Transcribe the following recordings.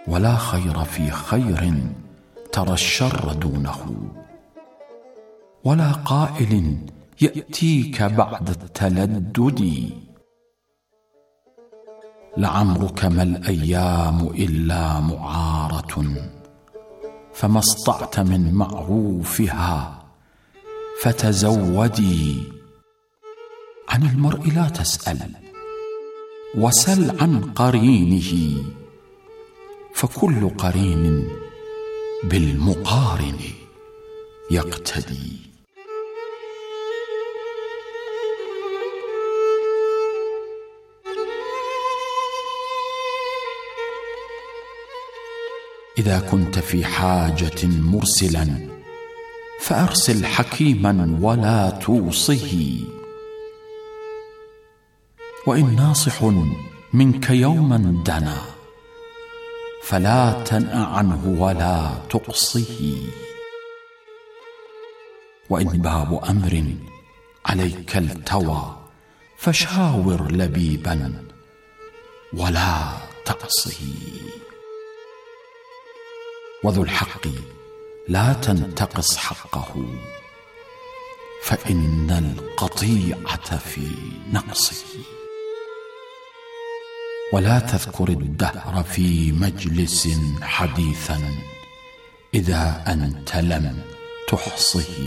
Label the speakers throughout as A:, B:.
A: ولا خير في خير ترى الشر دونه، ولا قائل يأتيك بعد التلدد. لعمرك ما الأيام إلا معارة، فما استطعت من معروفها فتزودي. عن المرء لا تسأل، وسل عن قرينه، فكل قرين بالمقارن يقتدي. إذا كنت في حاجة مرسلا فأرسل حكيما ولا توصه، وإن ناصح منك يوما دنا فلا تنأ عنه ولا تقصه. وإن باب أمر عليك التوى فشاور لبيبا ولا تعصه. وذو الحق لا تنتقص حقه، فإن القطيعة في نقصه. ولا تذكر الدهر في مجلس حديثا إذا أنت لم تحصه.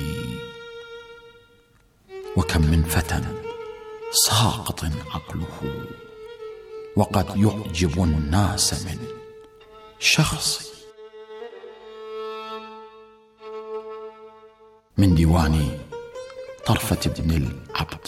A: وكم من فتى ساقط عقله، وقد يعجب الناس من شخصه. من ديوان طرفة بن العبد.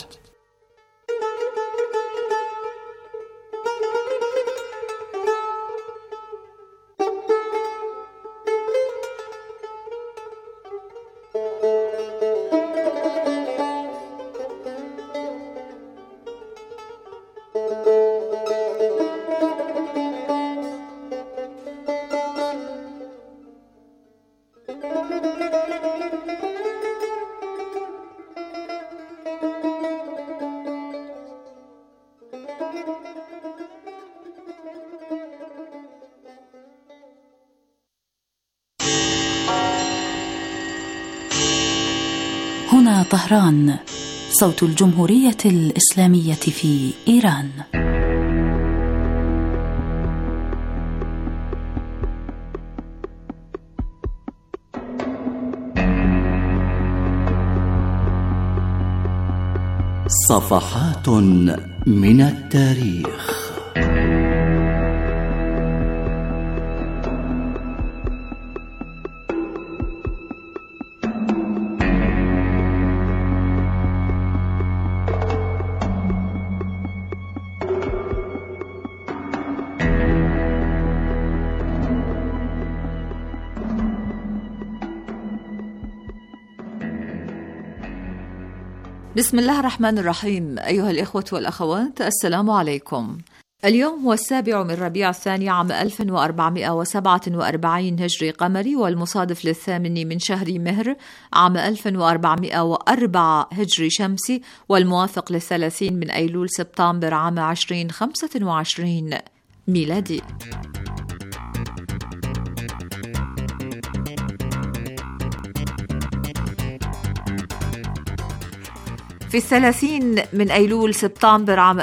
B: هنا طهران، صوت الجمهورية الإسلامية في إيران.
C: صفحات من التاريخ.
D: بسم الله الرحمن الرحيم. أيها الإخوة والأخوات، السلام عليكم. اليوم هو 7 من ربيع الثاني عام 1447 هجري قمري، والمصادف ل8 من شهر مهر عام 1404 هجري شمسي، والموافق ل30 من أيلول سبتمبر عام 2025 ميلادي. في 30 من أيلول سبتمبر عام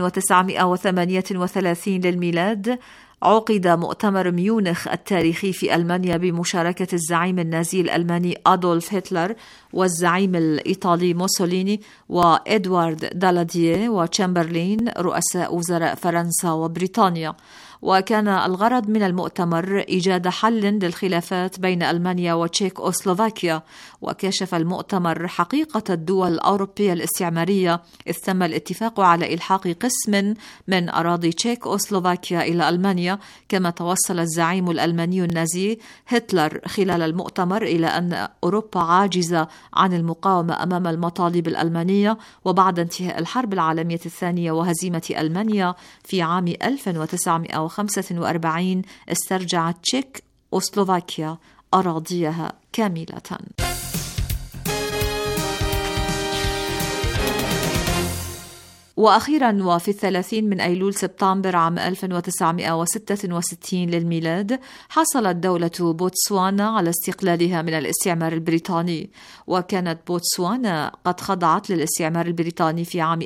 D: 1938 للميلاد عقد مؤتمر ميونخ التاريخي في ألمانيا بمشاركة الزعيم النازي الألماني أدولف هتلر والزعيم الإيطالي موسوليني وإدوارد دالاديه وتشامبرلين رؤساء وزراء فرنسا وبريطانيا. وكان الغرض من المؤتمر إيجاد حل للخلافات بين ألمانيا وتشيك أوسلوفاكيا. وكشف المؤتمر حقيقة الدول الأوروبية الاستعمارية، إذ تم الاتفاق على إلحاق قسم من أراضي تشيك أوسلوفاكيا إلى ألمانيا. كما توصل الزعيم الألماني النازي هتلر خلال المؤتمر إلى أن أوروبا عاجزة عن المقاومة أمام المطالب الألمانية. وبعد انتهاء الحرب العالمية الثانية وهزيمة ألمانيا في عام 1945 استرجعت تشيك أوسلوفاكيا أراضيها كاملة. وأخيرا وفي 30 من أيلول سبتمبر عام 1966 للميلاد حصلت دولة بوتسوانا على استقلالها من الاستعمار البريطاني، وكانت بوتسوانا قد خضعت للاستعمار البريطاني في عام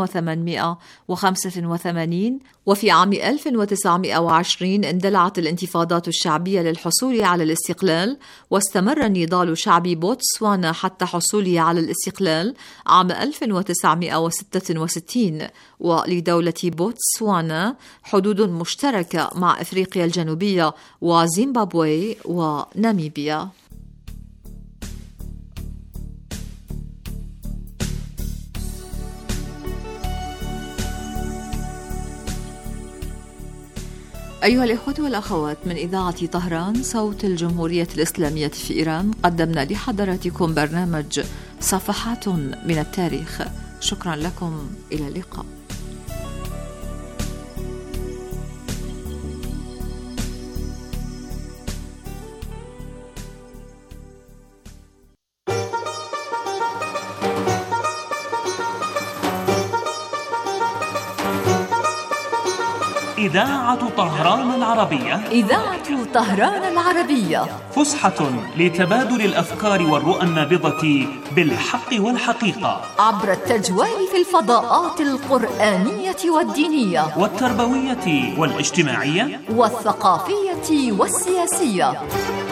D: 1885، وفي عام 1920 اندلعت الانتفاضات الشعبية للحصول على الاستقلال، واستمر النضال شعبي بوتسوانا حتى حصوله على الاستقلال عام 1966. ولدولة بوتسوانا حدود مشتركة مع أفريقيا الجنوبية وزيمبابوي وناميبيا. أيها الإخوة والأخوات، من إذاعة طهران صوت الجمهورية الإسلامية في إيران، قدمنا لحضراتكم برنامج صفحات من التاريخ. شكرا لكم، إلى اللقاء.
E: إذاعة طهران العربية.
B: إذاعة طهران العربية،
E: فسحة لتبادل الأفكار والرؤى النابضة بالحق والحقيقة،
B: عبر التجوال في الفضاءات القرآنية والدينية
E: والتربوية والاجتماعية
B: والثقافية والسياسية.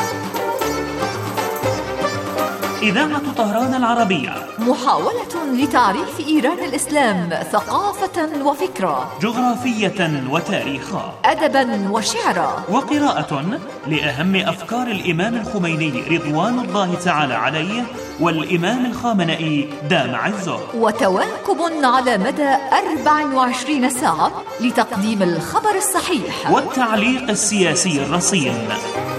E: إذاعة طهران العربية،
B: محاولة لتعريف إيران الإسلام ثقافة وفكرة،
E: جغرافية وتاريخا،
B: أدبا وشعرا،
E: وقراءة لأهم أفكار الإمام الخميني رضوان الله تعالى عليه والإمام الخامنئي دام عزه،
B: وتواكب على مدى 24 ساعة لتقديم الخبر الصحيح
E: والتعليق السياسي الرصين.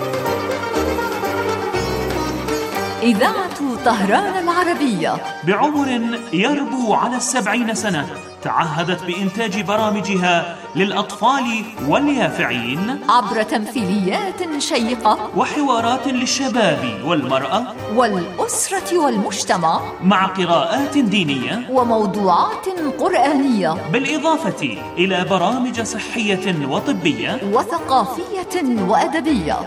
B: إذاعة طهران العربية،
E: بعمر يربو على 70 سنة، تعهدت بإنتاج برامجها للأطفال واليافعين
B: عبر تمثيليات شيقة
E: وحوارات للشباب والمرأة
B: والأسرة والمجتمع،
E: مع قراءات دينية
B: وموضوعات قرآنية،
E: بالإضافة إلى برامج صحية وطبية
B: وثقافية وأدبية.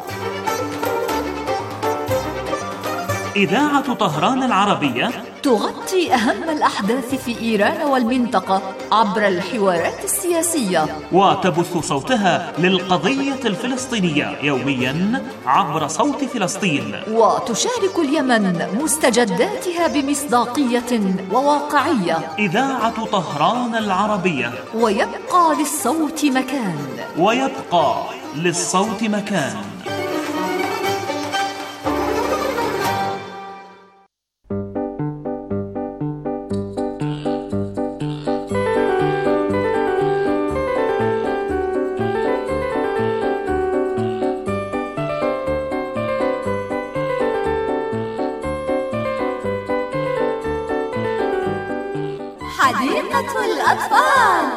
E: إذاعة طهران العربية
B: تغطي أهم الأحداث في إيران والمنطقة عبر الحوارات السياسية،
E: وتبث صوتها للقضية الفلسطينية يوميا عبر صوت فلسطين،
B: وتشارك اليمن مستجداتها بمصداقية وواقعية.
E: إذاعة طهران العربية،
B: ويبقى للصوت مكان،
E: ويبقى للصوت مكان.
B: حديقة الأطفال.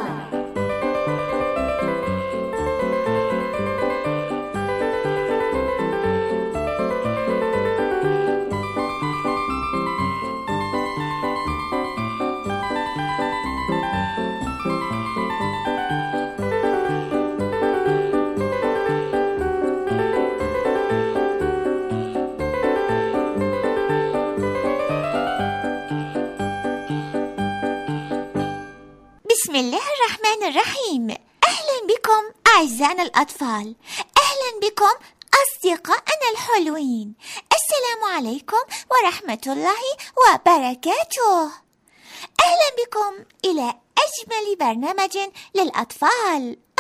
F: بسم الله الرحمن الرحيم. أهلا بكم أعزائنا الأطفال، أهلا بكم أصدقائنا الحلوين. السلام عليكم ورحمة الله وبركاته. أهلا بكم إلى أجمل برنامج للأطفال.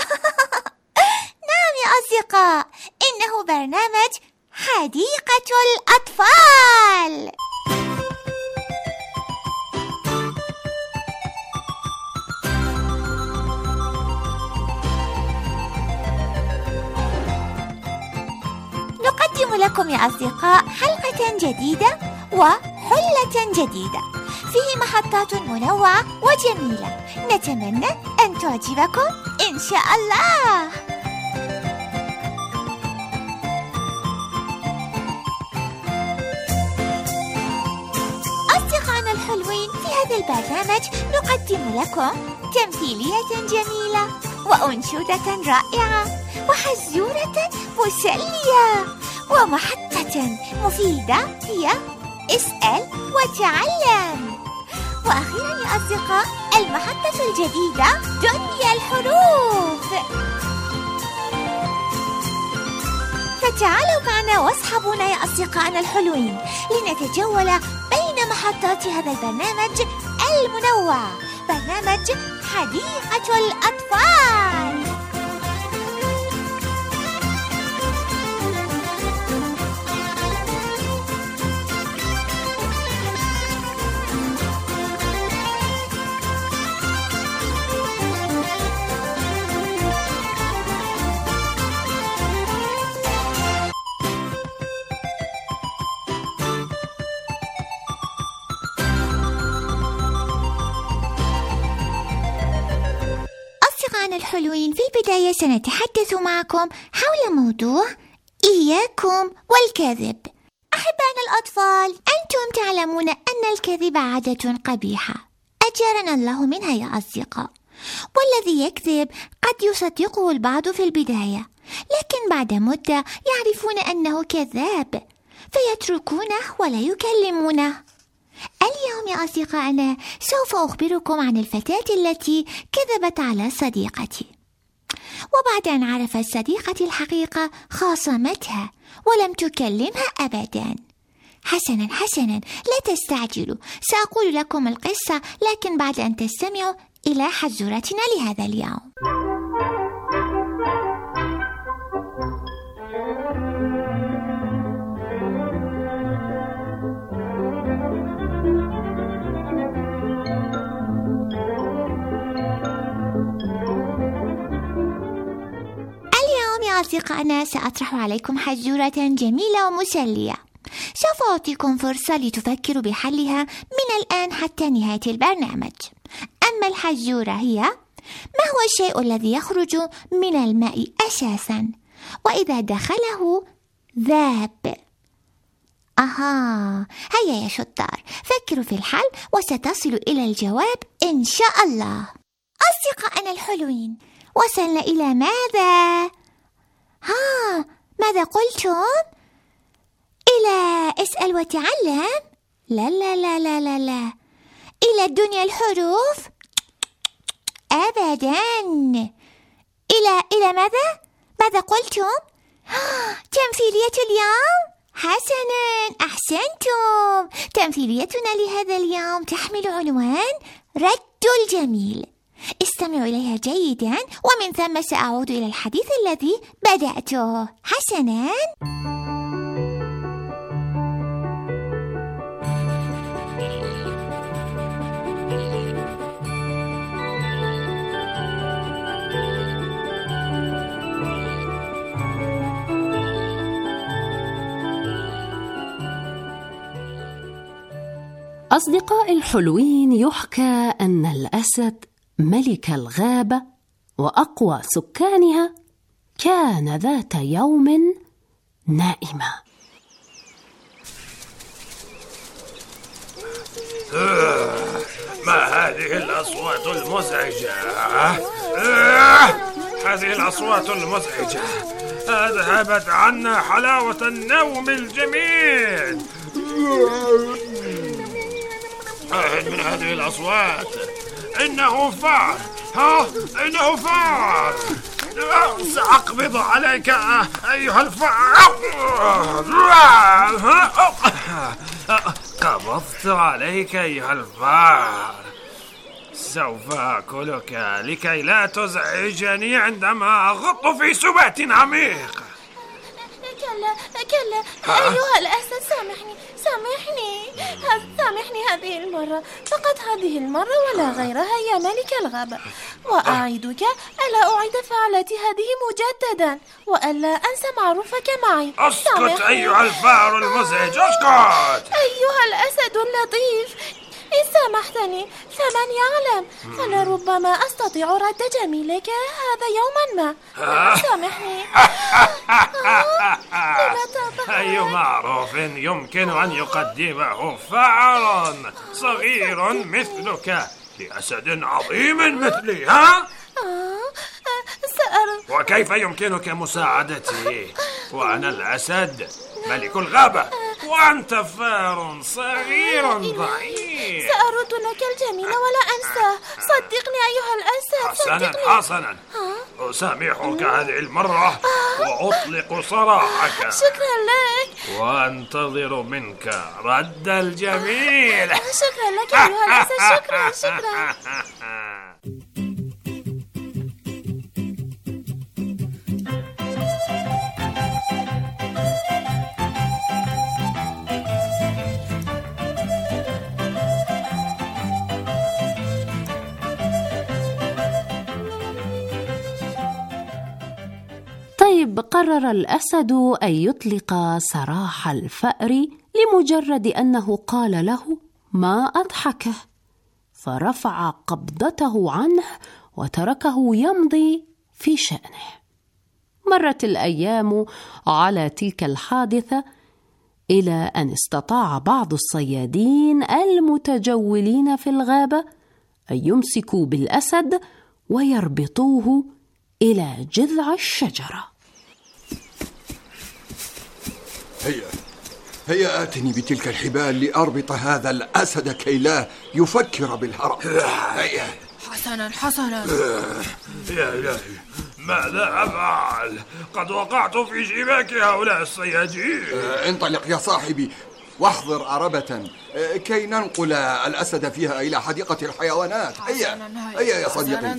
F: نعم يا أصدقاء، إنه برنامج حديقة الأطفال. نقدم لكم يا أصدقاء حلقة جديدة وحلة جديدة فيه محطات منوعة وجميلة، نتمنى أن تعجبكم إن شاء الله. أصدقائنا الحلوين، في هذا البرنامج نقدم لكم تمثيلية جميلة وأنشودة رائعة وحزورة مسلية ومحطة مفيدة هي اسأل وتعلم. وأخيرا يا أصدقاء المحطة الجديدة دنيا الحروف. فتعالوا معنا واصحبونا يا أصدقائنا الحلوين لنتجول بين محطات هذا البرنامج المنوع، برنامج حديقة الأطفال. الحلوين، في البداية سنتحدث معكم حول موضوع إياكم والكذب. أحبائنا الأطفال، أنتم تعلمون أن الكذب عادة قبيحة أجارنا الله منها يا أصدقاء، والذي يكذب قد يصدقه البعض في البداية، لكن بعد مدة يعرفون أنه كذاب فيتركونه ولا يكلمونه. اليوم يا أصدقائنا سوف أخبركم عن الفتاة التي كذبت على صديقتي، وبعد أن عرفت صديقتي الحقيقة خاصمتها ولم تكلمها أبدا. حسنا لا تستعجلوا، سأقول لكم القصة لكن بعد أن تستمعوا إلى حزورتنا لهذا اليوم. أصدقائنا سأطرح عليكم حزورة جميلة ومسلية، سوف أعطيكم فرصة لتفكروا بحلها من الآن حتى نهاية البرنامج. أما الحزورة هي: ما هو الشيء الذي يخرج من الماء أساسا وإذا دخله ذاب؟ هيا يا شطار، فكروا في الحل وستصلوا إلى الجواب إن شاء الله. أصدقائنا الحلوين، وصلنا إلى ماذا؟ ماذا قلتم؟ إلى اسأل وتعلم؟ لا لا لا لا لا لا. إلى دنيا الحروف؟ أبدا. إلى ماذا؟ ماذا قلتم؟ تمثيلية اليوم؟ حسنا، أحسنتم. تمثيليتنا لهذا اليوم تحمل عنوان رد الجميل. استمعوا إليها جيدا ومن ثم سأعود إلى الحديث الذي بدأته. حسنا.
G: أصدقائي الحلوين، يحكى أن الأسد ملك الغابة وأقوى سكانها كان ذات يوم نائما.
H: ما هذه الأصوات المزعجة؟ هذه الأصوات المزعجة أذهبت عنا حلاوة النوم الجميل. من هذه الأصوات؟ إنه فار. إنه فار. سأقبض عليك أيها الفار. قبضت عليك أيها الفار. سوف أكلك لكي لا تزعجني عندما أغط في سبات عميق.
I: كلا أيها الأسد، سامحني هذه المرة، فقط هذه المرة ولا غيرها يا ملك الغابة، وأعيدك ألا أعيد فعلة هذه مجددا وألا أنسى معروفك معي.
H: اسكت أيها الفار المزعج، اسكت.
I: أيها الأسد اللطيف، إن سامحتني فمن يعلم، فلربما أستطيع رد جميلك هذا يوما ما. سامحني.
H: أي معروف يمكن أن يقدمه فار صغير مثلك لأسد عظيم مثلي، ها؟
I: سأرى.
H: وكيف يمكنك مساعدتي وأنا الأسد ملك الغابة وأنت فار صغير ضعيف؟
I: سأرد لك الجميل ولا أنساه، صدقني أيها الأسد، صدقني.
H: حسنا أسامحك هذه المرة وأطلق سراحك.
I: شكرا لك.
H: وأنتظر منك رد الجميل.
I: شكرا لك أيها الأسد، شكرا.
G: طيب، قرر الأسد أن يطلق سراح الفأر لمجرد أنه قال له ما أضحكه، فرفع قبضته عنه وتركه يمضي في شأنه. مرت الأيام على تلك الحادثة إلى أن استطاع بعض الصيادين المتجولين في الغابة أن يمسكوا بالأسد ويربطوه إلى جذع الشجرة.
J: هيا آتني بتلك الحبال لأربط هذا الأسد كي لا يفكر بالهرب. هيا.
I: حسنا.
H: يا إلهي، ماذا أفعل؟ قد وقعت في شباك هؤلاء الصيادين.
J: انطلق يا صاحبي واحضر عربة كي ننقل الأسد فيها إلى حديقة الحيوانات. هيا يا صديقي.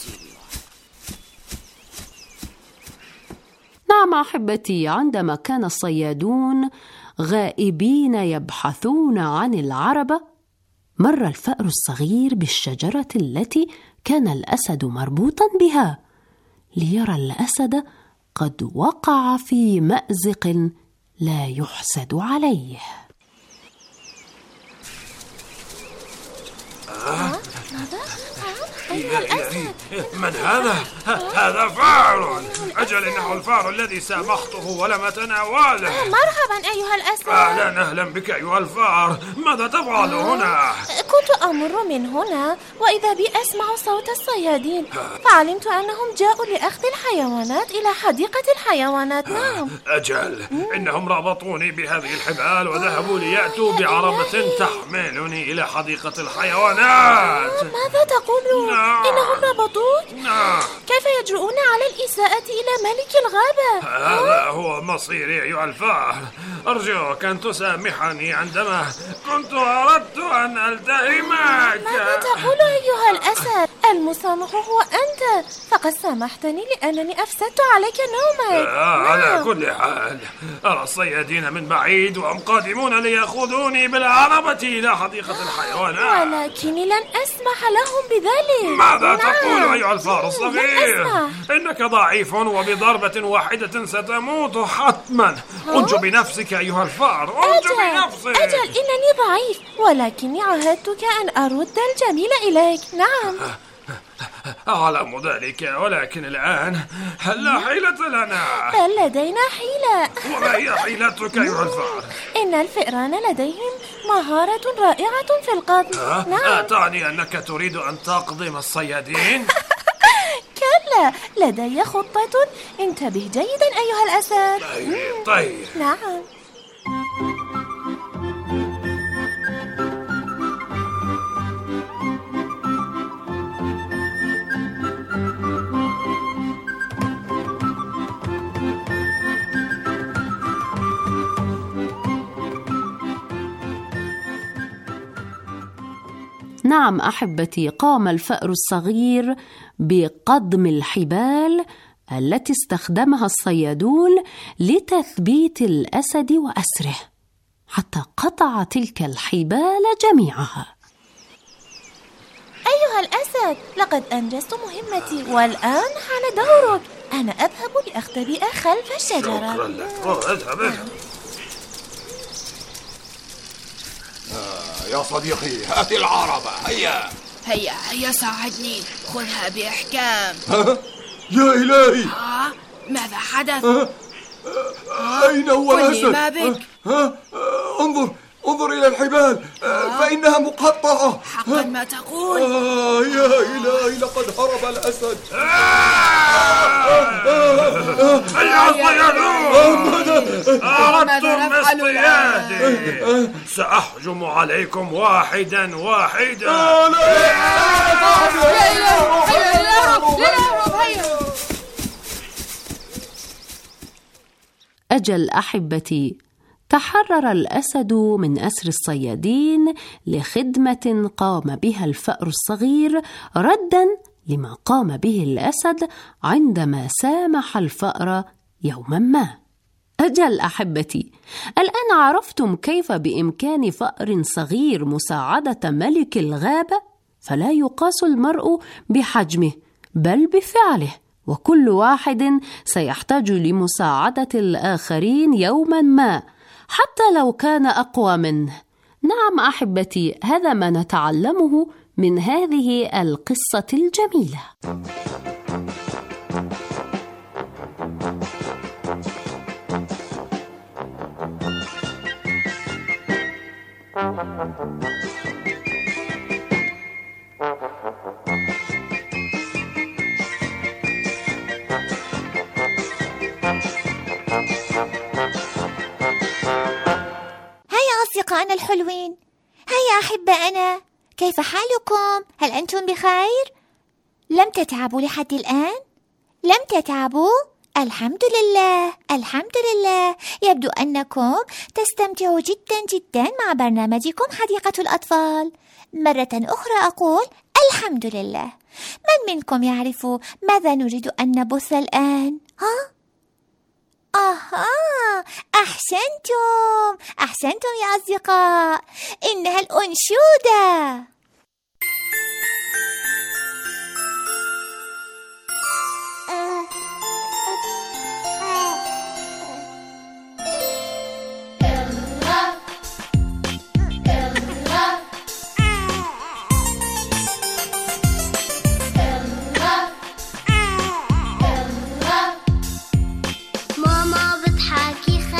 G: نعم أحبتي، عندما كان الصيادون غائبين يبحثون عن العربة، مر الفأر الصغير بالشجرة التي كان الأسد مربوطا بها، ليرى الأسد قد وقع في مأزق لا يحسد عليه.
H: من هذا؟ هذا فار. أجل، إنه الفار الذي سامحته ولم أتناوله.
I: مرحبا أيها الأسد.
H: أهلا بك أيها الفار. ماذا تفعل هنا؟
I: كنت أمر من هنا وإذا بي أسمع صوت الصيادين، فعلمت أنهم جاءوا لأخذ الحيوانات إلى حديقة الحيوانات. نعم.
H: أجل، إنهم ربطوني بهذه الحبال وذهبوا ليأتوا بعربة تحملني إلى حديقة الحيوانات.
I: ماذا تقول؟ إنهم ربطوك؟
H: نعم.
I: كيف يجرؤون على الإساءة إلى ملك الغابة؟
H: هذا هو مصيري أيها الفار. أرجوك أن تسامحني عندما كنت أردت أن ألتهمك.
I: ماذا تقول أيها الأسد؟ المسامح هو أنت، فقد سامحتني لأنني أفسدت عليك نومك.
H: على كل حال، أرى الصيادين من بعيد وهم قادمون ليأخذوني بالعربة إلى حديقة الحيوانات،
I: ولكني لن أسمح لهم بذلك.
H: ماذا تقول أيها الفار الصغير؟ إنك ضعيف وبضربة واحدة ستموت حتما. انجو بنفسك أيها الفار، انجو بنفسك.
I: أجل، إنني ضعيف، ولكني عاهدتك أن أرد الجميل إليك. نعم.
H: أعلم ذلك، ولكن الآن لا حيلة لنا.
I: بل لدينا حيلة.
H: وما هي حيلتك أيها الفار؟
I: إن الفئران لديهم مهارة رائعة في القتل. نعم.
H: تعني أنك تريد أن تقضم الصيادين؟
I: كلا، لدي خطة، انتبه جيدا أيها الأسد.
H: طيب.
I: نعم.
G: نعم أحبتي، قام الفأر الصغير بقضم الحبال التي استخدمها الصيادون لتثبيت الأسد وأسره، حتى قطع تلك الحبال جميعها.
I: أيها الأسد، لقد أنجزت مهمتي والآن حان دورك. أنا أذهب لأختبئ خلف الشجرة.
H: شكرا لك. اذهب.
J: يا صديقي، هات العربة.
K: هيا ساعدني، خذها بإحكام.
J: يا إلهي،
K: ماذا حدث؟
J: أين هو الأسد؟
K: ما بك؟
J: انظر إلى الحبال، فإنها مقطعة.
K: حقا ما تقول؟
J: يا إلهي، لقد هرب الأسد.
H: يا صيادون، أردتم اصطيادي. سأهجم عليكم واحدا واحدا.
G: أجل أحبتي، تحرر الأسد من أسر الصيادين لخدمة قام بها الفأر الصغير رداً لما قام به الأسد عندما سامح الفأر يوماً ما. أجل أحبتي، الآن عرفتم كيف بإمكان فأر صغير مساعدة ملك الغابة؟ فلا يقاس المرء بحجمه بل بفعله، وكل واحد سيحتاج لمساعدة الآخرين يوماً ما حتى لو كان أقوى منه. نعم أحبتي، هذا ما نتعلمه من هذه القصة الجميلة.
F: أصدقائنا الحلوين، هيا أحبائنا، كيف حالكم؟ هل أنتم بخير؟ لم تتعبوا لحد الآن؟ لم تتعبوا؟ الحمد لله، الحمد لله. يبدو أنكم تستمتعوا جدا جدا مع برنامجكم حديقة الأطفال. مرة أخرى أقول الحمد لله. من منكم يعرف ماذا نريد أن نبث الآن؟ أحسنتم يا أصدقاء، إنها الأنشودة.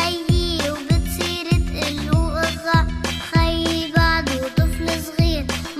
L: خي بعده طفل صغير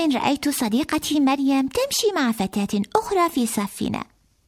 F: مرة رأيت صديقتي مريم تمشي مع فتاة أخرى في صفنا.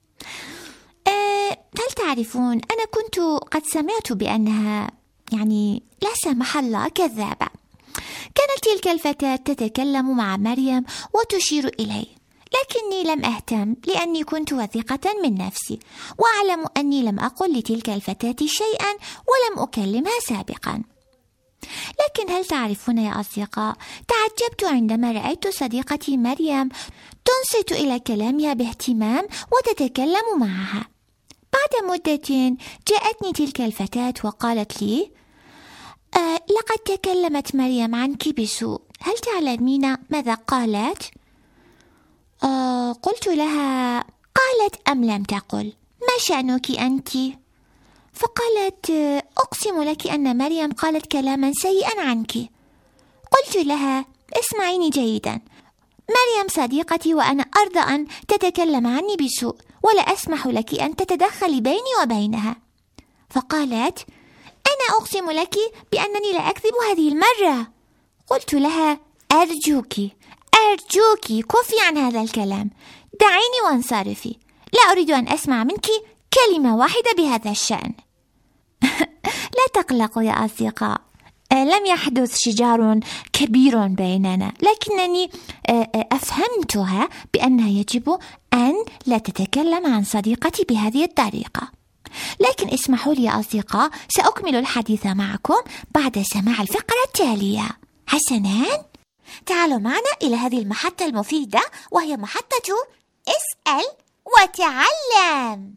F: هل تعرفون، أنا كنت قد سمعت بأنها لا سمح الله كذابة. كانت تلك الفتاة تتكلم مع مريم وتشير إلي، لكني لم أهتم لأني كنت واثقة من نفسي وأعلم أني لم أقل لتلك الفتاة شيئا ولم أكلمها سابقا. لكن هل تعرفون يا أصدقاء، تعجبت عندما رأيت صديقتي مريم تنصت إلى كلامها باهتمام وتتكلم معها. بعد مدة جاءتني تلك الفتاة وقالت لي: لقد تكلمت مريم عنك بسوء، هل تعلمين ماذا قالت؟ قلت لها: قالت أم لم تقل؟ ما شأنك أنت؟ فقالت: أقسم لك أن مريم قالت كلاما سيئا عنك. قلت لها: اسمعيني جيدا، مريم صديقتي وأنا أرضى أن تتكلم عني بسوء ولا أسمح لك أن تتدخلي بيني وبينها. فقالت: أنا أقسم لك بأنني لا أكذب هذه المرة. قلت لها: أرجوك كفي عن هذا الكلام، دعيني وانصرفي، لا أريد أن أسمع منك كلمة واحدة بهذا الشأن. لا تقلقوا يا أصدقاء، لم يحدث شجار كبير بيننا، لكنني أفهمتها بأنها يجب أن لا تتكلم عن صديقتي بهذه الطريقة. لكن اسمحوا لي يا أصدقاء، سأكمل الحديث معكم بعد سماع الفقرة التالية. حسناً، تعالوا معنا إلى هذه المحطة المفيدة، وهي محطة اسأل وتعلم.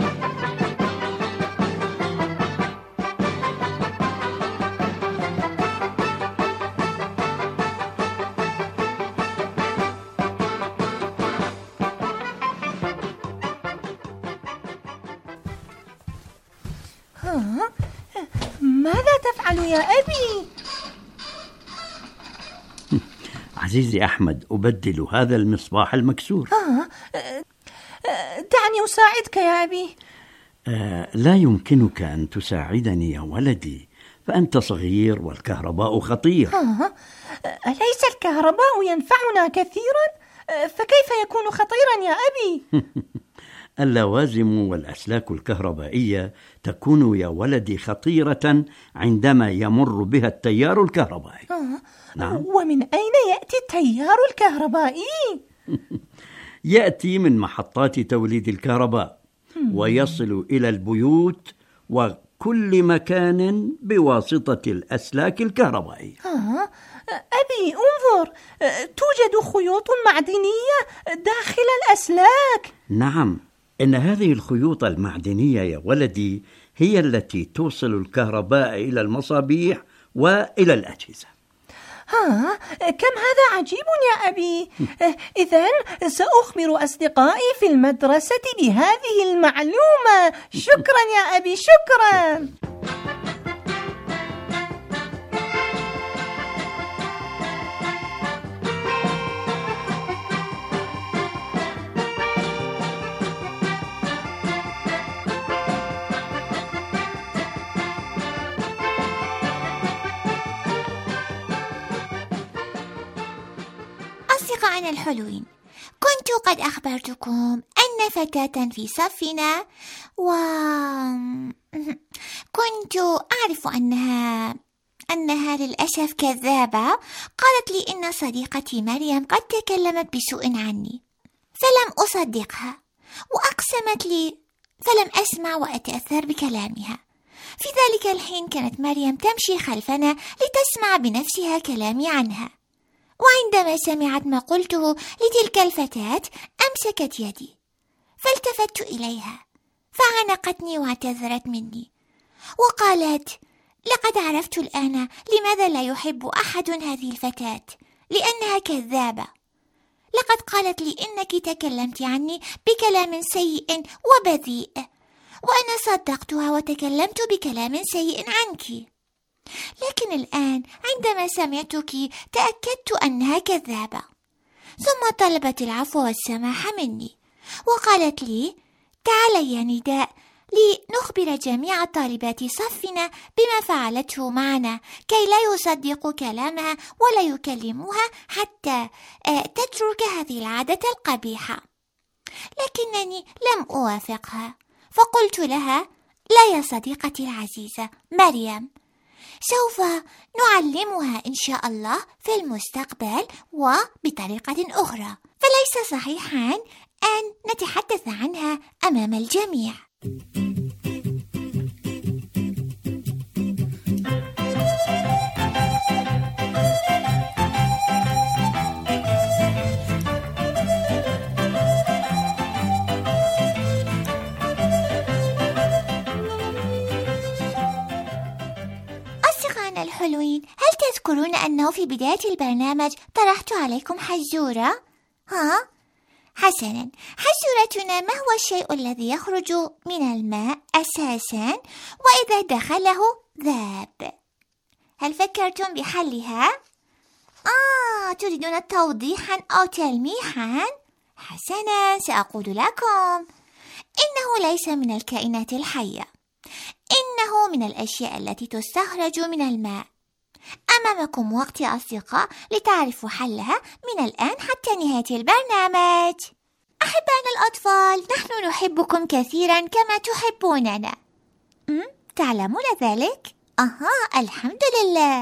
I: ماذا تفعل يا أبي؟
L: عزيزي أحمد، أبدل هذا المصباح المكسور.
I: دعني أساعدك يا أبي.
L: لا يمكنك أن تساعدني يا ولدي، فأنت صغير والكهرباء خطير.
I: أليس الكهرباء ينفعنا كثيرا؟ فكيف يكون خطيرا يا أبي؟
L: اللوازم والأسلاك الكهربائية تكون يا ولدي خطيرة عندما يمر بها التيار الكهربائي.
I: نعم. ومن أين يأتي التيار الكهربائي؟
L: يأتي من محطات توليد الكهرباء ويصل إلى البيوت وكل مكان بواسطة الأسلاك الكهربائية.
I: أبي انظر، توجد خيوط معدنية داخل الأسلاك.
L: نعم، إن هذه الخيوط المعدنية يا ولدي هي التي توصل الكهرباء إلى المصابيح وإلى الأجهزة.
I: كم هذا عجيب يا أبي. إذن سأخبر أصدقائي في المدرسة بهذه المعلومة. شكرا يا أبي، شكرا.
F: أصدقائنا الحلوين، كنت قد أخبرتكم أن فتاة في صفنا كنت أعرف أنها للأسف كذابة. قالت لي إن صديقتي مريم قد تكلمت بسوء عني، فلم أصدقها وأقسمت لي، فلم أسمع وأتأثر بكلامها. في ذلك الحين كانت مريم تمشي خلفنا لتسمع بنفسها كلامي عنها، وعندما سمعت ما قلته لتلك الفتاة أمسكت يدي، فالتفت إليها فعانقتني واعتذرت مني وقالت: لقد عرفت الآن لماذا لا يحب أحد هذه الفتاة، لأنها كذابة. لقد قالت لي إنك تكلمت عني بكلام سيء وبذيء، وأنا صدقتها وتكلمت بكلام سيء عنك. لكن الآن عندما سمعتك تأكدت أنها كذابة. ثم طلبت العفو والسماح مني وقالت لي: تعالي يا نداء، لنخبر جميع طالبات صفنا بما فعلته معنا كي لا يصدقوا كلامها ولا يكلموها حتى تترك هذه العادة القبيحة. لكنني لم أوافقها، فقلت لها: لا يا صديقتي العزيزة مريم، سوف نعلمها إن شاء الله في المستقبل وبطريقة أخرى، فليس صحيحا أن نتحدث عنها أمام الجميع. أصدقائنا الحلوين، هل تذكرون أنه في بداية البرنامج طرحت عليكم حزورة؟ حسنا، حزورتنا: ما هو الشيء الذي يخرج من الماء أساسا وإذا دخله ذاب؟ هل فكرتم بحلها؟ تريدون توضيحا أو تلميحا؟ حسنا، سأقول لكم: إنه ليس من الكائنات الحية، إنه من الأشياء التي تستخرج من الماء. أمامكم وقت يا أصدقاء لتعرفوا حلها من الآن حتى نهاية البرنامج. أحبائنا الأطفال، نحن نحبكم كثيرا كما تحبوننا. تعلمون ذلك؟ الحمد لله.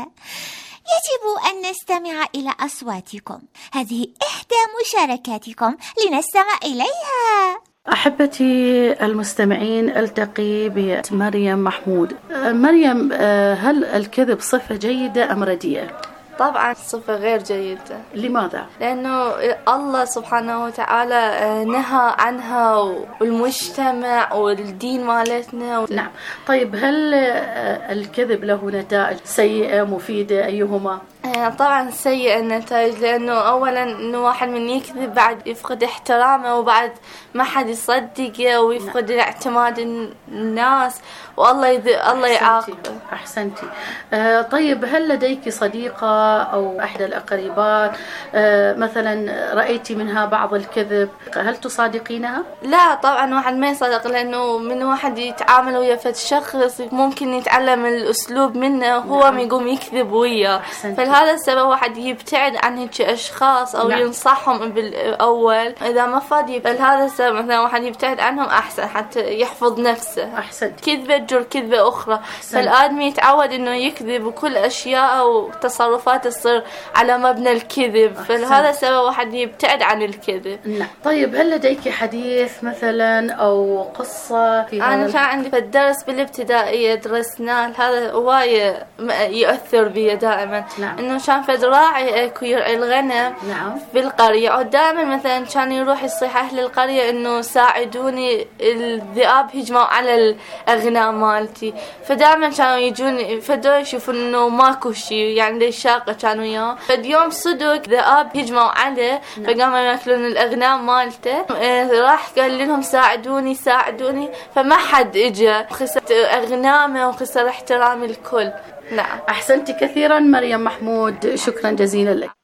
F: يجب أن نستمع إلى أصواتكم، هذه إحدى مشاركاتكم لنستمع إليها.
M: أحبتي المستمعين، ألتقي بمريم محمود. مريم، هل الكذب صفة جيدة أم رديئة؟
N: طبعا صفة غير جيدة.
M: لماذا؟
N: لأنه الله سبحانه وتعالى نهى عنها، والمجتمع والدين مالتنا.
M: نعم. طيب، هل الكذب له نتائج سيئة مفيدة؟ أيهما؟
N: طبعا سيء النتائج، لأنه أولا إنه واحد من يكذب بعد يفقد احترامه، وبعد ما حد يصدقه، ويفقد اعتماد الناس، الله يعاقبه.
M: أحسنتي. طيب، هل لديك صديقة أو أحدى الأقربات مثلا رأيتي منها بعض الكذب، هل تصادقينها؟
N: لا طبعا، واحد ما يصدق، لأنه من واحد يتعامل ويا فد شخص ممكن يتعلم الأسلوب منه، وهو ما يقوم يكذب وياه. فلهذا السبب واحد يبتعد عن هيك أشخاص أو ينصحهم بالأول إذا ما فاد. فلهذا السبب مثلا واحد يبتعد عنهم أحسن حتى يحفظ نفسه.
M: أحسن.
N: كذبة تجر كذبة أخرى. فالآدمي يتعود إنه يكذب، وكل أشياء وتصرفات تصير على مبنى الكذب. فلهذا السبب واحد يبتعد عن الكذب.
M: نعم. طيب، هل لديك حديث مثلا أو قصة في هذا؟
N: أنا كان عندي في الدرس بالابتدائية درسنا هذا هواية يؤثر بي دائما.
M: نعم.
N: إنه كان فد راعي يرعي الغنم.
M: نعم.
N: في القرية، ودائما مثلا كان يروح يصيح أهل القرية إنه ساعدوني، الذئاب هجموا على الأغنام مالتي. فدائما كانوا يجون فدوا يشوفون إنه ماكو شيء، يعني ليش شاقة كانوا وياه. فاليوم صدق ذئاب هجموا عليه. فقاموا ياكلون الأغنام مالته. راح قال لهم ساعدوني. فما حد إجا، خسرت أغنامه وخسر احترام الكل. نعم.
M: أحسنت كثيرا مريم محمود، شكرا جزيلا لك.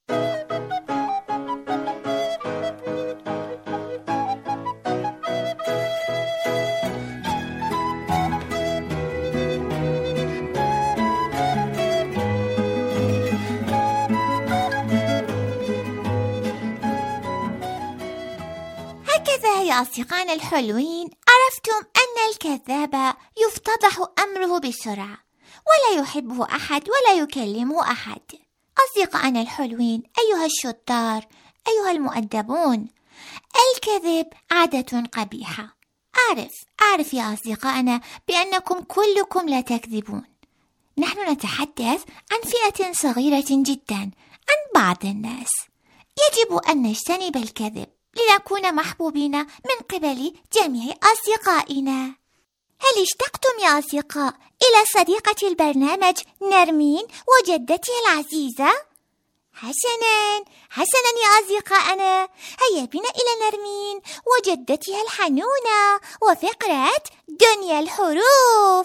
F: هكذا يا أصدقائنا الحلوين، عرفتم أن الكذاب يفتضح أمره بسرعة، ولا يحبه أحد ولا يكلمه أحد. أصدقائنا الحلوين، أيها الشطار، أيها المؤدبون، الكذب عادة قبيحة. أعرف يا أصدقائنا بأنكم كلكم لا تكذبون. نحن نتحدث عن فئة صغيرة جدا، عن بعض الناس. يجب أن نجتنب الكذب لنكون محبوبين من قبل جميع أصدقائنا. هل اشتقتم يا أصدقاء إلى صديقة البرنامج نرمين وجدتها العزيزة؟ حسنا يا أصدقائنا، هيا بنا إلى نرمين وجدتها الحنونة وفقرة دنيا الحروف.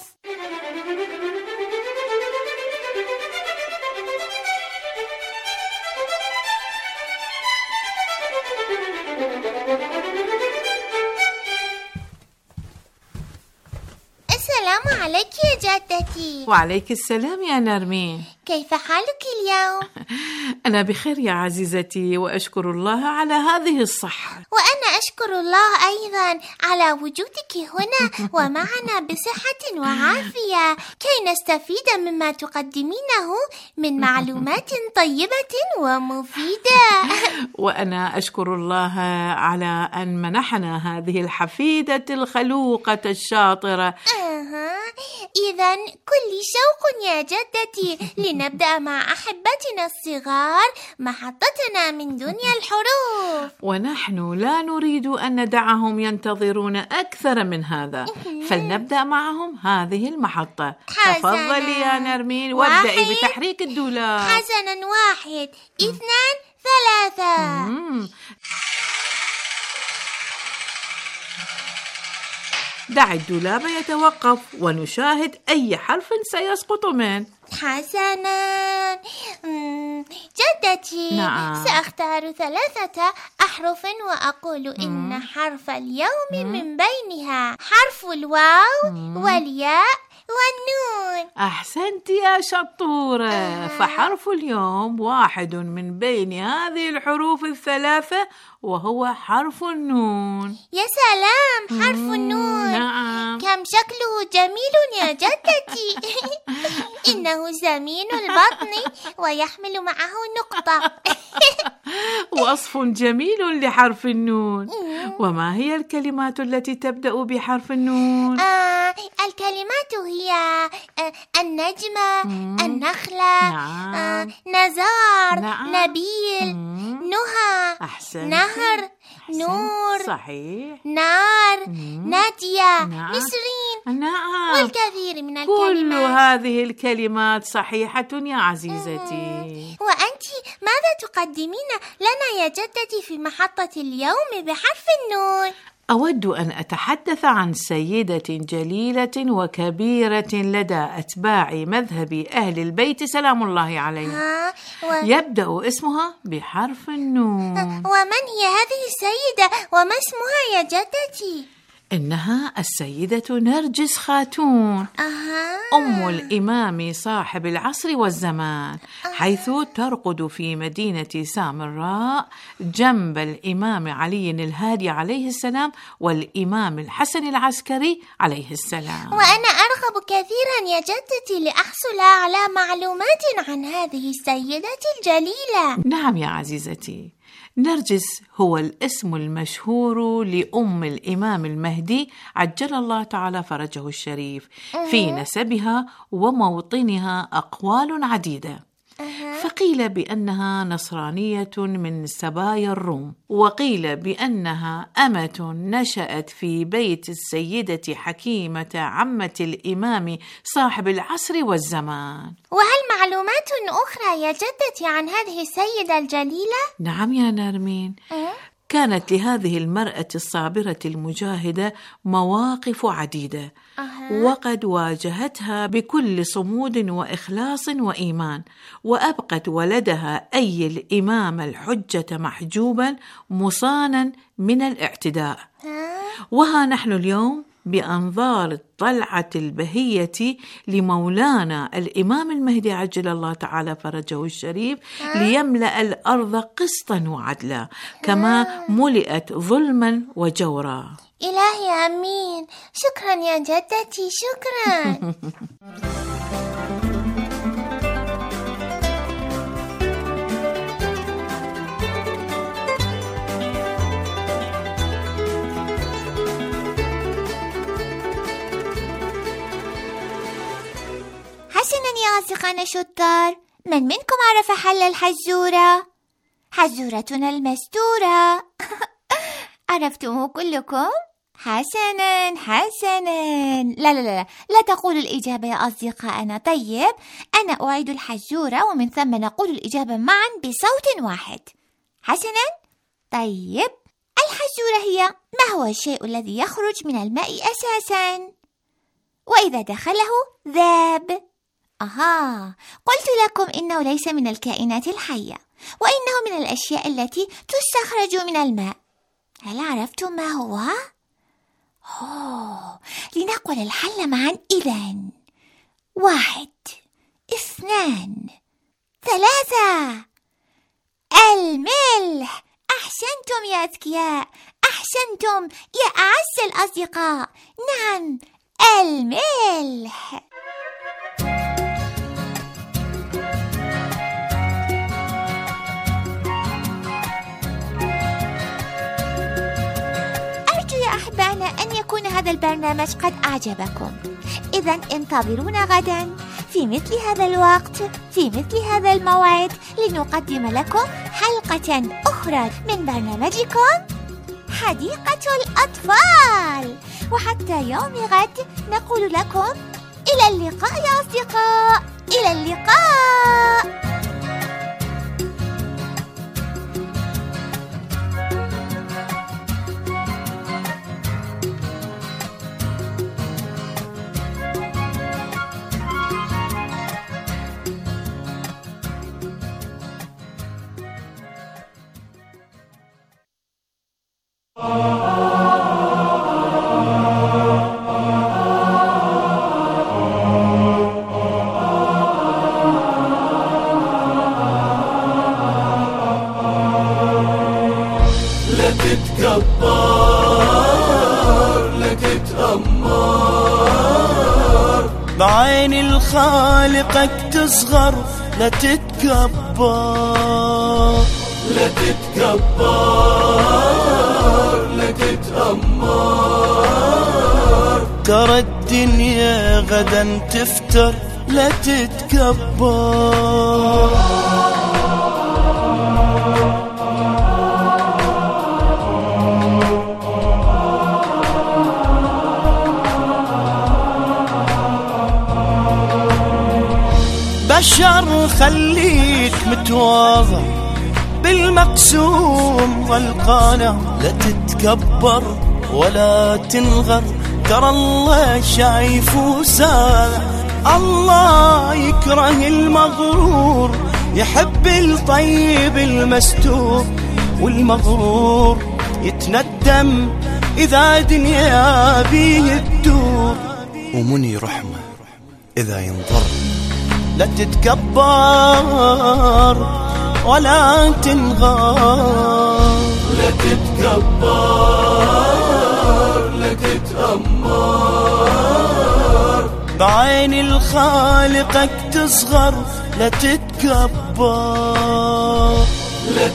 F: السلام عليك يا جدتي.
O: وعليك السلام يا نرمين.
F: كيف حالك اليوم؟
O: أنا بخير يا عزيزتي، وأشكر الله على هذه الصحة.
F: وأنا أشكر الله أيضا على وجودك هنا ومعنا بصحة وعافية كي نستفيد مما تقدمينه من معلومات طيبة ومفيدة.
O: وأنا أشكر الله على أن منحنا هذه الحفيدة الخلوقة الشاطرة.
F: إذن كل شوق يا جدتي لنبدأ مع أحبتنا الصغار محطتنا من دنيا الحروف.
O: ونحن لا نريد أن ندعهم ينتظرون أكثر من هذا، فلنبدأ معهم هذه المحطة. تفضلي يا نرمين وابدأي بتحريك الدولاب.
F: حسنا، 1 2 3.
O: دع الدولاب يتوقف ونشاهد أي حرف سيسقط منه.
F: حسنا جدتي،
O: نعم.
F: سأختار 3 أحرف وأقول إن حرف اليوم من بينها حرف الواو والياء والنون.
O: أحسنت يا شطورة. فحرف اليوم واحد من بين هذه الحروف الثلاثة وهو حرف النون.
F: يا سلام، حرف النون.
O: نعم.
F: كم شكله جميل يا جدتي. إنه زمين البطن ويحمل معه نقطة.
O: وصف جميل لحرف النون. وما هي الكلمات التي تبدأ بحرف النون؟
F: الكلمات هي النجمة، النخلة،
O: نعم.
F: نزار،
O: نعم.
F: نبيل، نهى،
O: أحسن.
F: نهر، نور،
O: صحيح،
F: نار، نادية،
O: نعم.
F: نسرين،
O: نعم.
F: والكثير من الكلمات.
O: كل هذه الكلمات صحيحة يا عزيزتي.
F: وأنت ماذا تقدمين لنا يا جدتي في محطة اليوم بحرف النون؟
O: أود أن أتحدث عن سيدة جليلة وكبيرة لدى أتباع مذهب أهل البيت سلام الله عليهم. يبدأ اسمها بحرف النون.
F: ومن هي هذه السيدة وما اسمها يا جدتي؟
O: إنها السيدة نرجس خاتون، أم الإمام صاحب العصر والزمان، حيث ترقد في مدينة سامراء جنب الإمام علي الهادي عليه السلام والإمام الحسن العسكري عليه السلام.
F: وأنا أرغب كثيرا يا جدتي لأحصل على معلومات عن هذه السيدة الجليلة.
O: نعم يا عزيزتي، نرجس هو الاسم المشهور لأم الإمام المهدي عجل الله تعالى فرجه الشريف. في نسبها وموطنها أقوال عديدة، فقيل بأنها نصرانية من سبايا الروم، وقيل بأنها أمة نشأت في بيت السيدة حكيمة عمة الإمام صاحب العصر والزمان.
F: وهل معلومات أخرى يا جدتي عن هذه السيدة الجليلة؟
O: نعم يا نرمين. كانت لهذه المرأة الصابرة المجاهدة مواقف عديدة، وقد واجهتها بكل صمود وإخلاص وإيمان، وأبقت ولدها أي الإمام الحجة محجوبا مصانا من الاعتداء. وها نحن اليوم بأنظار الطلعة البهية لمولانا الإمام المهدي عجل الله تعالى فرجه الشريف ليملأ الأرض قسطا وعدلا كما ملئت ظلما وجورا.
F: إلهي أمين. شكرا يا جدتي، شكرا. حسنا يا أصدقائنا الشطار، من منكم عرف حل الحزورة؟ حزورتنا المستورة. عرفتموه كلكم؟ حسنا حسنا. لا تقولوا الإجابة يا أصدقائنا. طيب، أنا أعيد الحزورة ومن ثم نقول الإجابة معا بصوت واحد. حسنا. طيب، الحزورة هي ما هو الشيء الذي يخرج من الماء أساسا وإذا دخله ذاب؟ قلت لكم إنه ليس من الكائنات الحية، وإنه من الأشياء التي تستخرج من الماء. هل عرفتم ما هو؟ لنقل الحل معا إذن. 1 2 3. الملح. أحسنتم يا أذكياء، أحسنتم يا أعز الأصدقاء. نعم، الملح. أرجو يا أحبائنا أن يكون هذا البرنامج قد أعجبكم. إذن انتظرونا غدا في مثل هذا الوقت، في مثل هذا الموعد، لنقدم لكم حلقة أخرى من برنامجكم حديقة الأطفال. وحتى يوم غد نقول لكم إلى اللقاء يا أصدقاء، إلى اللقاء.
P: لا تتكبر، لا تتأمر، بعين الخالقك تصغر. لا تتكبر، لا تتكبر، لا تتأمر، ترى الدنيا غدا تفتر. لا تتكبر. بشر خليك متواضع، بالمقسوم والقانع. لا تتكبر ولا تنغر، ترى الله شايف وسامع. الله يكره المغرور، يحب الطيب المستور. والمغرور يتندم إذا دنيا بيه الدور، ومني رحمة إذا ينظر. لا تتكبر ولا تنغر، لا تتكبر، لا تتأمر، بعين الخالقك تصغر. لا تتكبر، لا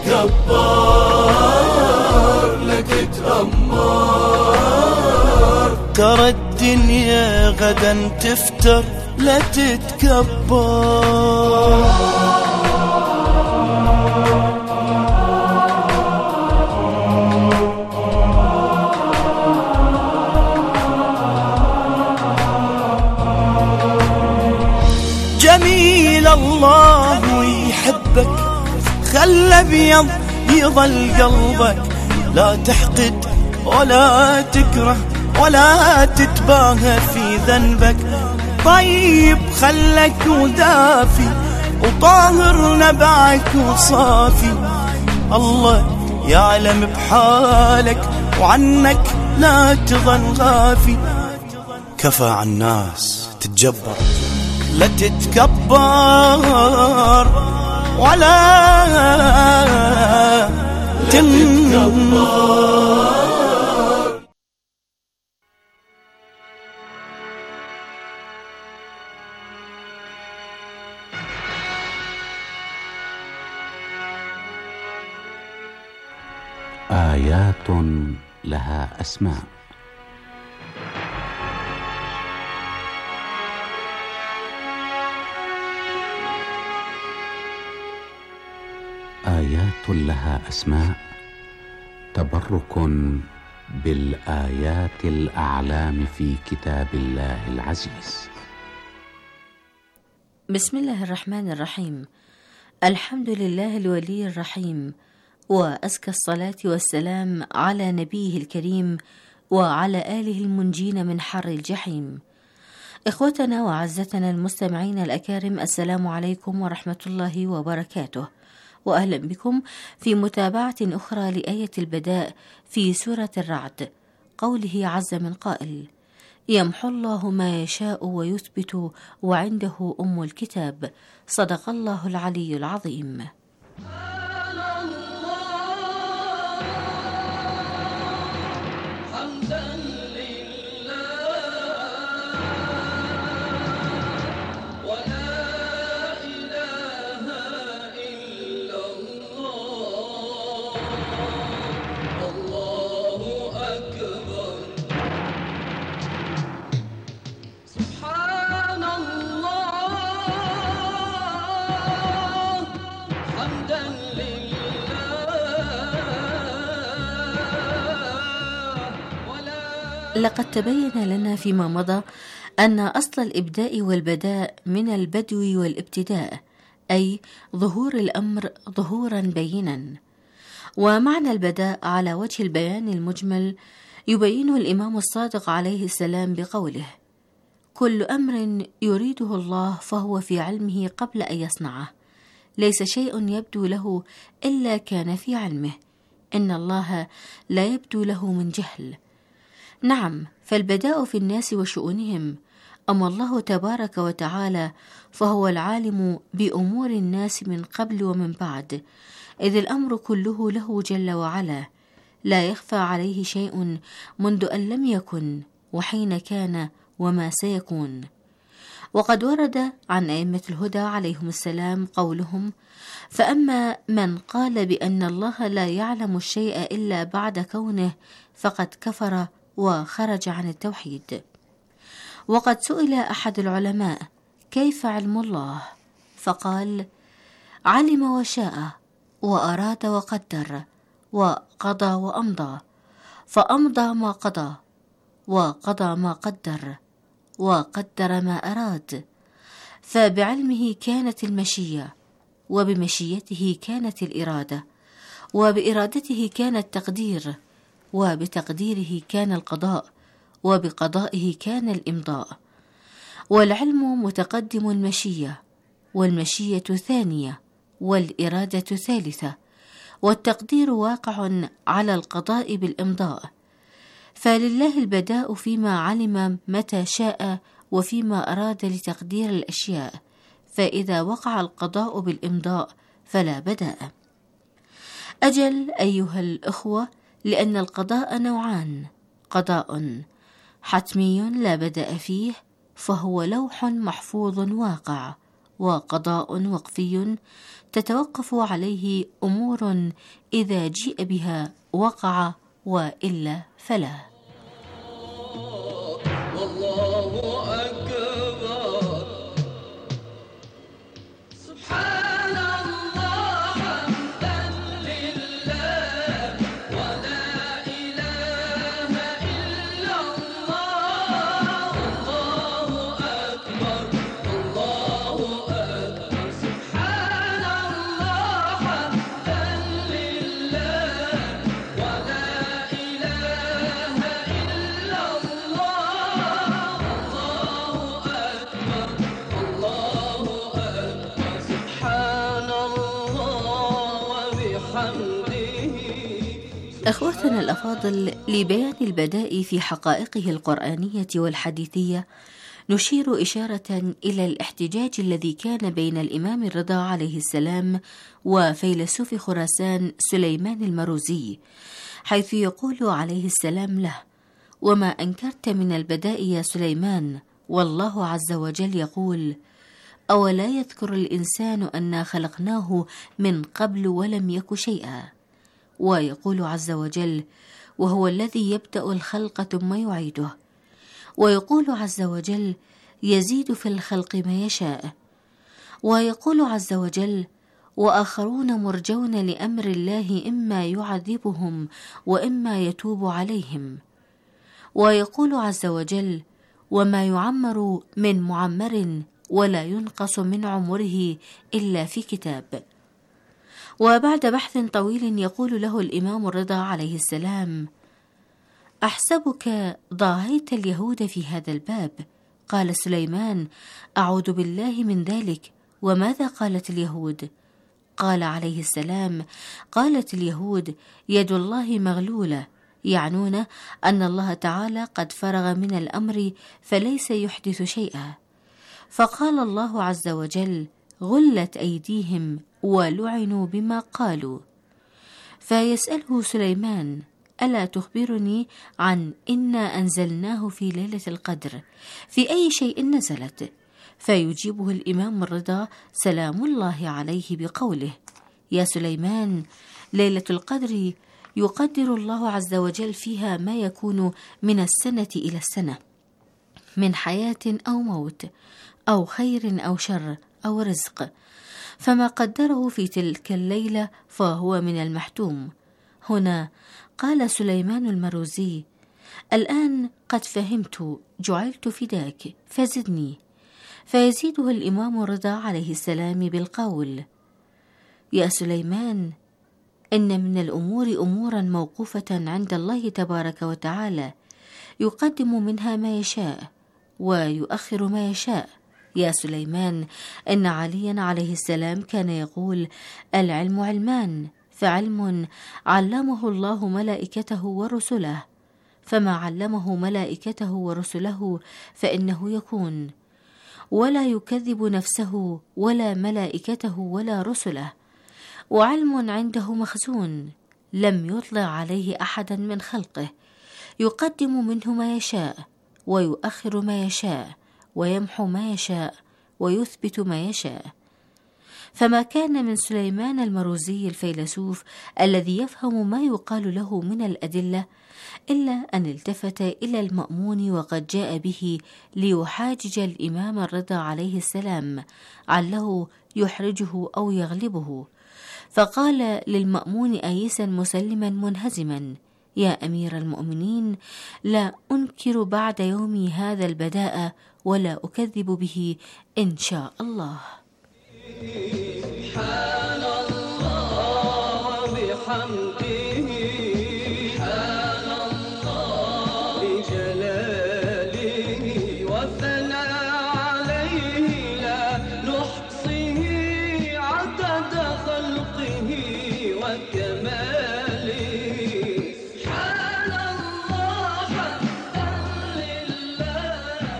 P: تتكبر، لا تتأمر، ترى الدنيا غدا تفتر. لا تتكبر. جميل الله يحبك، خلى بيض يظل قلبك. لا تحقد ولا تكره ولا تتباهى في ذنبك. طيب خلك ودافي، وطاهر نبعك وصافي. الله يعلم بحالك، وعنك لا تظن غافي. كفى عن الناس تتجبر، لا تتكبر ولا تنكبر.
A: آيات لها أسماء. آيات لها أسماء، تبرك بالآيات الأعلام في كتاب الله العزيز.
D: بسم الله الرحمن الرحيم. الحمد لله الولي الرحيم، وأزكى الصلاة والسلام على نبيه الكريم وعلى آله المنجين من حر الجحيم. إخوتنا وعزتنا المستمعين الأكارم، السلام عليكم ورحمة الله وبركاته، وأهلا بكم في متابعة أخرى لآية البداء في سورة الرعد.
G: قوله عز من قائل: يمحو الله ما يشاء ويثبت وعنده أم الكتاب. صدق الله العلي العظيم. لقد تبين لنا فيما مضى أن أصل الإبداء والبداء من البدو والابتداء، أي ظهور الأمر ظهورا بينا. ومعنى البداء على وجه البيان المجمل يبين الإمام الصادق عليه السلام بقوله: كل أمر يريده الله فهو في علمه قبل أن يصنعه، ليس شيء يبدو له إلا كان في علمه، إن الله لا يبدو له من جهل. نعم، فالبداء في الناس وشؤونهم، أما الله تبارك وتعالى فهو العالم بأمور الناس من قبل ومن بعد، إذ الأمر كله له جل وعلا، لا يخفى عليه شيء منذ أن لم يكن وحين كان وما سيكون. وقد ورد عن أئمة الهدى عليهم السلام قولهم: فأما من قال بأن الله لا يعلم الشيء إلا بعد كونه فقد كفر وخرج عن التوحيد. وقد سئل أحد العلماء: كيف علم الله؟ فقال: علم وشاء وأراد وقدر وقضى وأمضى، فأمضى ما قضى وقضى ما قدر وقدر ما أراد، فبعلمه كانت المشيئة، وبمشيئته كانت الإرادة، وبإرادته كان التقدير، وبتقديره كان القضاء، وبقضائه كان الإمضاء. والعلم متقدم المشيئة، والمشيئة ثانية، والإرادة ثالثة، والتقدير واقع على القضاء بالإمضاء. فلله البداء فيما علم متى شاء وفيما أراد لتقدير الأشياء، فإذا وقع القضاء بالإمضاء فلا بداء. أجل أيها الأخوة، لأن القضاء نوعان: قضاء حتمي لا بداء فيه فهو لوح محفوظ واقع، وقضاء وقفي تتوقف عليه أمور إذا جيء بها وقع، وإلا فلا. أخوتنا الأفاضل، لبيان البداء في حقائقه القرآنية والحديثية نشير إشارة إلى الاحتجاج الذي كان بين الإمام الرضا عليه السلام وفيلسوف خراسان سليمان المروزي، حيث يقول عليه السلام له: وما أنكرت من البداء يا سليمان، والله عز وجل يقول: أولا يذكر الإنسان أنا خلقناه من قبل ولم يك شيئا. ويقول عز وجل: وهو الذي يبدأ الخلق ثم يعيده. ويقول عز وجل: يزيد في الخلق ما يشاء. ويقول عز وجل: وآخرون مرجون لأمر الله إما يعذبهم وإما يتوب عليهم. ويقول عز وجل: وما يعمر من معمر ولا ينقص من عمره إلا في كتاب. وبعد بحث طويل يقول له الإمام الرضا عليه السلام: أحسبك ضاهيت اليهود في هذا الباب. قال سليمان: أعوذ بالله من ذلك. وماذا قالت اليهود؟ قال عليه السلام: قالت اليهود: يد الله مغلولة،
Q: يعنون أن الله تعالى قد فرغ من الأمر فليس يحدث شيئا. فقال الله عز وجل: غلت أيديهم ولعنوا بما قالوا. فيسأله سليمان: ألا تخبرني عن إنا أنزلناه في ليلة القدر، في أي شيء نزلت؟ فيجيبه الإمام الرضا سلام الله عليه بقوله: يا سليمان، ليلة القدر يقدر الله عز وجل فيها ما يكون من السنة إلى السنة، من حياة أو موت أو خير أو شر أو رزق، فما قدره في تلك الليلة فهو من المحتوم. هنا قال سليمان المروزي: الآن قد فهمت، جعلت فداك فزدني. فيزيده الإمام الرضا عليه السلام بالقول: يا سليمان، إن من الأمور أمورا موقوفة عند الله تبارك وتعالى، يقدم منها ما يشاء ويؤخر ما يشاء. يا سليمان، إن عليا عليه السلام كان يقول: العلم علمان، فعلم علمه الله ملائكته ورسله، فما علمه ملائكته ورسله فإنه يكون، ولا يكذب نفسه ولا ملائكته ولا رسله. وعلم عنده مخزون لم يطلع عليه أحدا من خلقه، يقدم منه ما يشاء ويؤخر ما يشاء ويمحو ما يشاء ويثبت ما يشاء. فما كان من سليمان المروزي الفيلسوف الذي يفهم ما يقال له من الأدلة إلا أن التفت إلى المأمون وقد جاء به ليحاجج الإمام الرضا عليه السلام عله يحرجه أو يغلبه، فقال للمأمون آيسا مسلما منهزما: يا أمير المؤمنين، لا أنكر بعد يومي هذا البداء ولا أكذب به إن شاء الله.
P: سبحان الله بحمده، سبحان الله بجلاله، والثناء عليه لا نحصيه عدد خلقه وكماله. سبحان الله حمدا لله.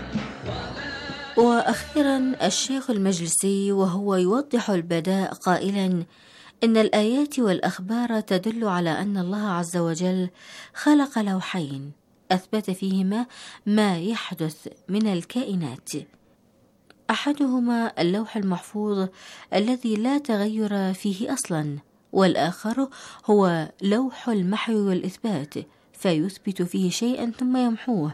Q: وأخيرا الشيخ المجلسي وهو يوضح البداء قائلا: إن الآيات والأخبار تدل على أن الله عز وجل خلق لوحين أثبت فيهما ما يحدث من الكائنات، أحدهما اللوح المحفوظ الذي لا تغير فيه أصلا، والآخر هو لوح المحو والإثبات فيثبت فيه شيئا ثم يمحوه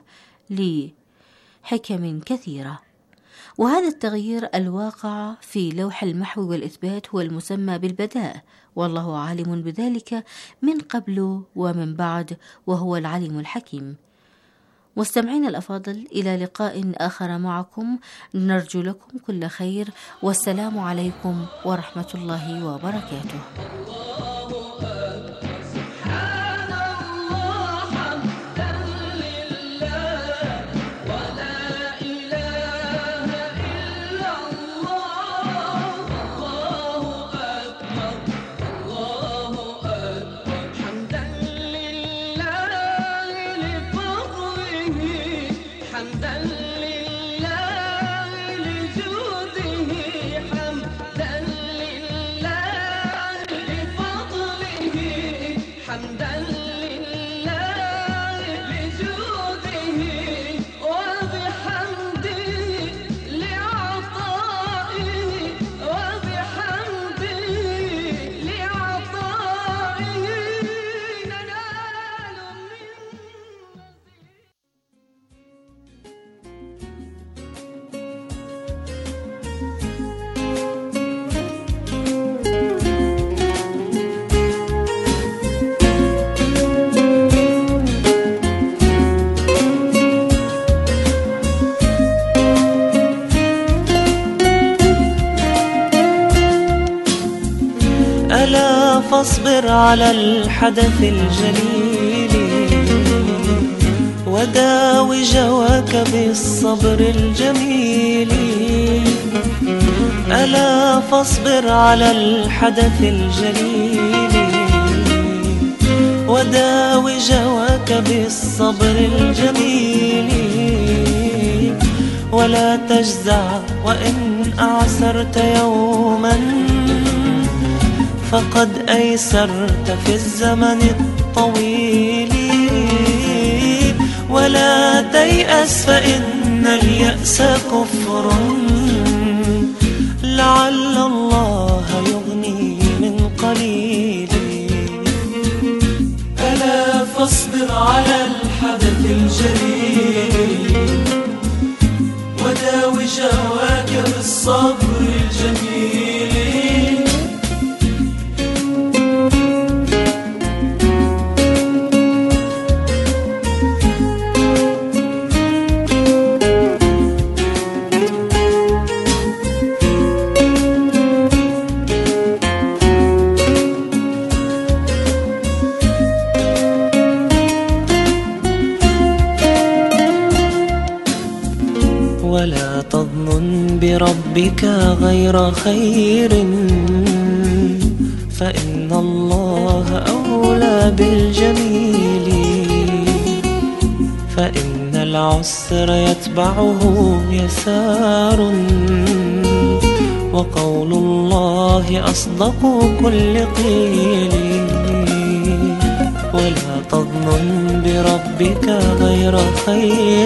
Q: لحكم كثيرة. وهذا التغيير الواقع في لوح المحو والإثبات هو المسمى بالبداء، والله عالم بذلك من قبل ومن بعد، وهو العليم الحكيم. مستمعين الأفاضل، إلى لقاء آخر معكم، نرجو لكم كل خير، والسلام عليكم ورحمة الله وبركاته.
R: فاصبر على الحدث الجليل وداوي جواك بالصبر الجميل. ألا فاصبر على الحدث الجليل وداوي جواك بالصبر الجميل ولا تجزع وإن أعسرت يوما فقد أيسرت في الزمن الطويل ولا تيأس فإن اليأس كفر لعل الله يغني من قليل ألا فاصبر على الحدث الجليل وداوي جواك بالصبر الجميل ولا تظن بربك غير خير فإن الله أولى بالجميل فإن العسر يتبعه يسار وقول الله أصدق كل قيل ولا تظن بربك غير خير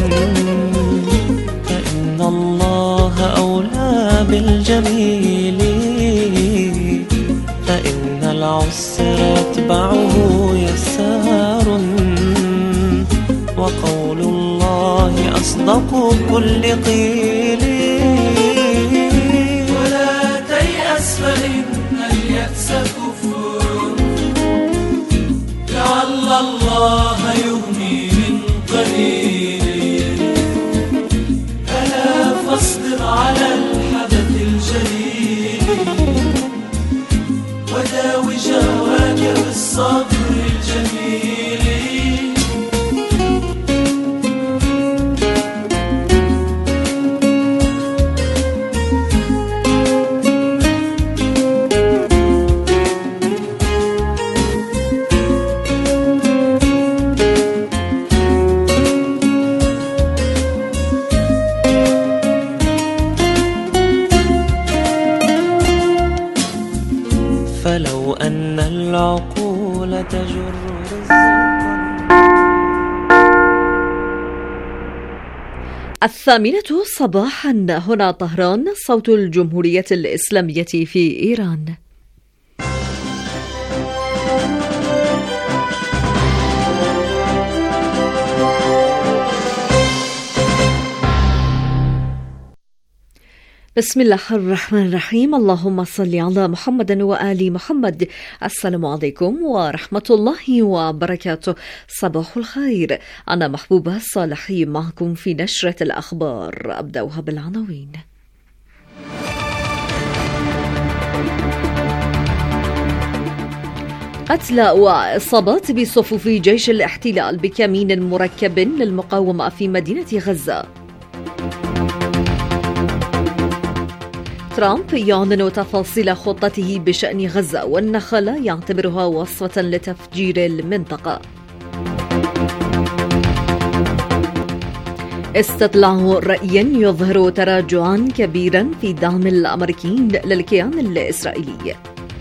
R: فإن الله أولى بالجميل فإن العسر يتبعه يسار وقول الله أصدق كل قيل ولا تيأس فإن اليأس كفر لعل الله يغني من قليل ألا فاصبر على الحدث الجليل وداوي جواك بالصبر الجميل فلو أن العقول تجر
D: الثامنة صباحا هنا طهران صوت الجمهورية الإسلامية في إيران. بسم الله الرحمن الرحيم. اللهم صل على محمد وآل محمد. السلام عليكم ورحمة الله وبركاته. صباح الخير. أنا محبوبة صالحي معكم في نشرة الأخبار. أبدأها بالعناوين. قتلى وإصابات بصفوف جيش الاحتلال بكمين مركب للمقاومة في مدينة غزة. ترامب يعلن تفاصيل خطته بشأن غزة والنخلة يعتبرها وصفة لتفجير المنطقة. استطلاع رأي يظهر تراجعا كبيرا في دعم الأمريكيين للكيان الإسرائيلي.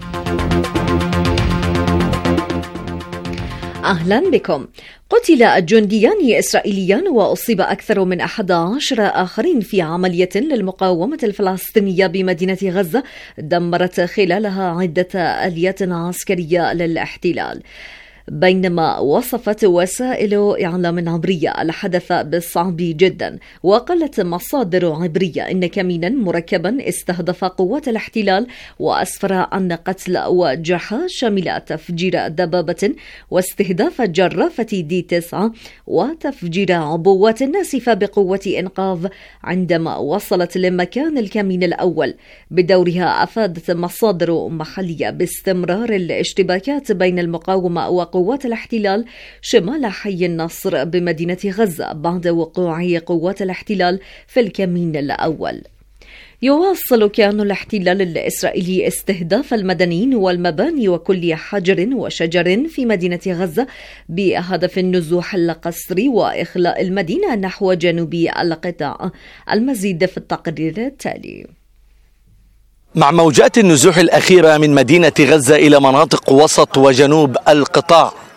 D: أهلا بكم. قتل جنديان إسرائيليان وأصيب أكثر من 11 آخرين في عملية للمقاومة الفلسطينية بمدينة غزة دمرت خلالها عدة آليات عسكرية للاحتلال. بينما وصفت وسائل إعلام عبرية الحدث بالصعب جدا، وقالت مصادر عبرية إن كمينا مركبا استهدف قوات الاحتلال وأسفر عن قتل وجرحى شمل تفجير دبابة واستهداف جرافة D9 وتفجير عبوات ناسفة بقوة إنقاذ عندما وصلت لمكان الكمين الأول. بدورها أفادت مصادر محلية باستمرار الاشتباكات بين المقاومة وقوات الاحتلال شمال حي النصر بمدينة غزة بعد وقوع قوات الاحتلال في الكمين الأول. يواصل كيان الاحتلال الإسرائيلي استهداف المدنيين والمباني وكل حجر وشجر في مدينة غزة بهدف النزوح القسري وإخلاء المدينة نحو جنوب القطاع. المزيد في التقرير التالي.
S: مع موجات النزوح الأخيرة من مدينة غزة إلى مناطق وسط وجنوب القطاع،